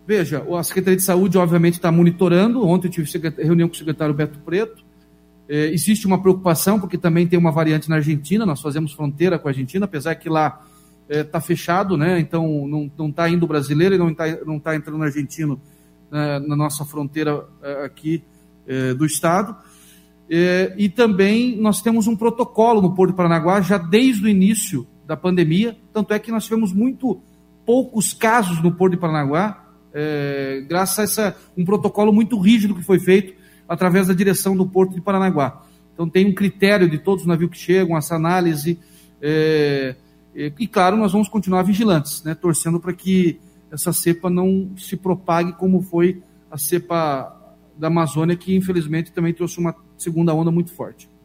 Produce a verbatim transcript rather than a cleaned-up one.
Veja, a Secretaria de Saúde, obviamente, está monitorando. Ontem eu tive reunião com o secretário Beto Preto. É, existe uma preocupação, porque também tem uma variante na Argentina, nós fazemos fronteira com a Argentina, apesar que lá está é, fechado, né? Então não está indo brasileiro e não está não tá entrando argentino é, na nossa fronteira é, aqui é, do estado. É, e também nós temos um protocolo no Porto de Paranaguá, já desde o início da pandemia, tanto é que nós tivemos muito poucos casos no Porto de Paranaguá, é, graças a essa, um protocolo muito rígido que foi feito através da direção do Porto de Paranaguá. Então tem um critério de todos os navios que chegam, essa análise, é, é, e claro, nós vamos continuar vigilantes, né, torcendo para que essa cepa não se propague como foi a cepa da Amazônia, que infelizmente também trouxe uma segunda onda muito forte.